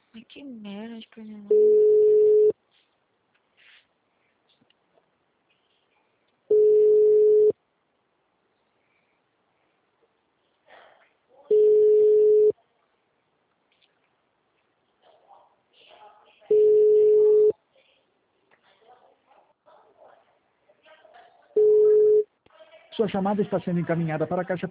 Ai, que merda de pernilongo. Sua chamada está sendo encaminhada para a caixa